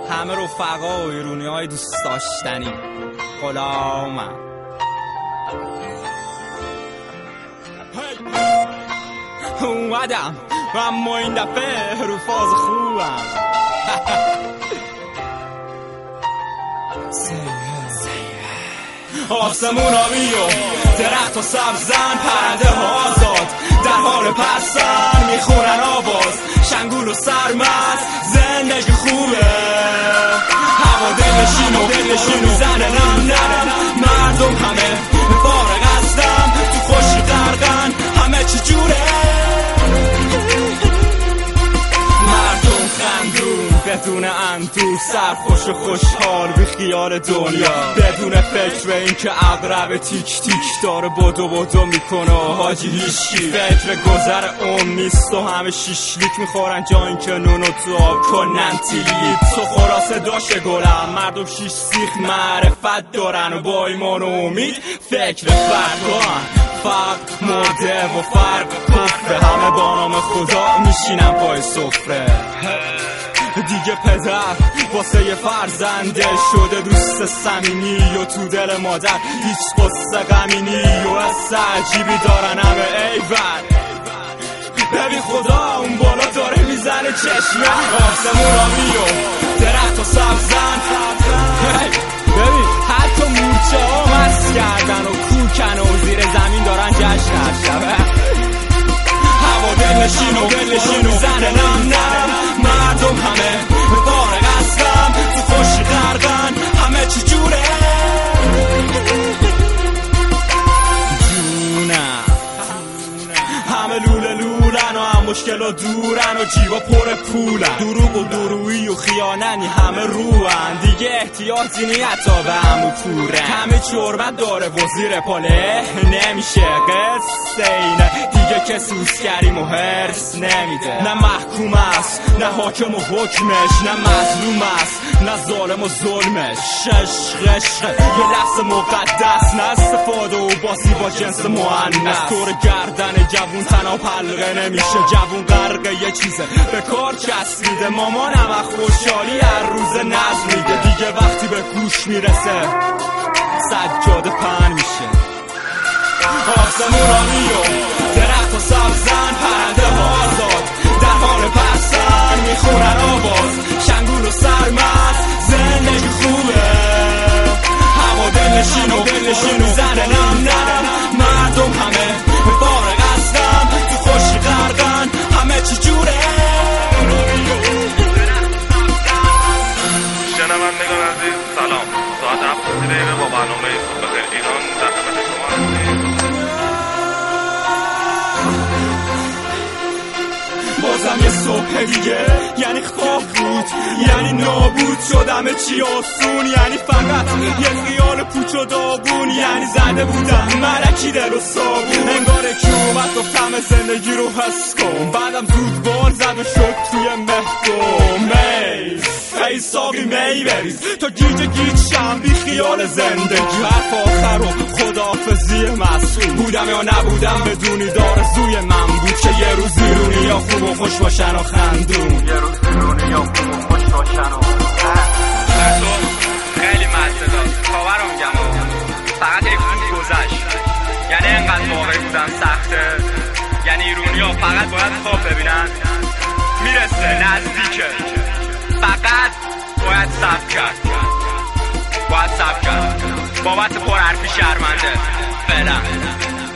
همه رفقا و ایرونی های دوست داشتنی غلامم. اومدم و اما این دفعه رو فاز خوبم. آسمون آبی و درخت و سبزن، پرنده ها آزاد در حال پرسن، میخونن آواز شنگول و سرمست، زندگی خوبه هوا دلنشین و زنه نم نم، مردم همه فارغ هستم تو خوشی غرقن، همه چی جوره مردم خندون بدون اندوه، سرخوش و خوشحال بی خیال دنیا، بدون فکر این که عقرب تیک تیک داره بدو میکنه حاجی هیچکی فکر گذر اون نیست و همه شیشلیک میخورن جا این که نونو تو آب کنن تیلیت. تو خلاصه داشه گلم مردم شیش سیخ معرفت دارن و با ایمان و امید فکر فرقان، فرق مرده و فرق کفره، همه با نام خدا میشینن پای سفره. دیگه پدر واسه یه فرزنده شده دوست صمیمی و تو دل مادر هیچ قصه غمینی و از عجیبی دارن همه ایول. ببین خدا اون بالا داره میزنه چشمه، آسمون آبی و درخت و سبزن، ببین حتی مورچه ها مست کردن و کوکن و زیر زمین دارن جشن هر شبه، هوا دلنشین و زنه نم نم، مردم همه فارغ هستم تو خوشی غرقن، همه چی جوره جونم، همه لوله لولن و هم مشکل دورن و جیبا پر پولن، دروغ و درویی و خیاننی همه روان، دیگه احتیاطی نیتا به همو پوره، همه چربت داره وزیر پاله نمیشه قصه اینه دیگه که سوسکریم و هرس نمیده، نه محکوم است نه حاکم و حکمش، نه مظلوم است نه ظالم و ظلمش، عشق یه لحظه مقدس، نه استفاده و بازی با جنس مؤنث، دور گردن جوون تنها حلقه نمیشه، جوون غرق یه چیزه به کار چسبیده، مامانم از خوشحالی هر روز نظم میده، دیگه وقتی به گوش میرسه سجاده پهن میشه، آسمون آبی و درخت و سبزن، پرنده ها آزاد در حال پرسن، میخونن آواز شنگول و سرمست، زندگی خوبه هوا دلنشین و زنه نم نم، مردم همه فارغ هستم تو خوشی غرقن، همه چی جوره شنوندگان عزیز سلام، ساعت 7 دقیقه با برنامه صبح خیر ایران در خدمت شما هستیم. بازم یه صبح دیگه یعنی خواب بود، یعنی نابود شدم چی آسون، یعنی فقط یه خیال پوچ و داغون، یعنی زده بودم ملکی دل و صابون، انگاره که اومد گفتم زندگی رو حس کن، بعدم زود بار زد و شد توی مهدوم ای ساقی می بریز تا گیج شم بی خیال زندگی، حرف آخر و خداحافظی مسئول، بودم یا نبودم بدونی دار زوی من بود که یه روز ایرونی یا خوب و خوش باشن و خندون، یه روز ایرونی یا خوب و خوش باشن و خیلی مزه داد خواهر رو میگم فقط یک روز گذشت، یعنی اینقدر واقعی بودن سخته، یعنی ایرونی ها فقط باید خواب ببینن میرسه نزدیکه، فقط باید صبر کرد بابت پر حرفی شرمنده فعلا.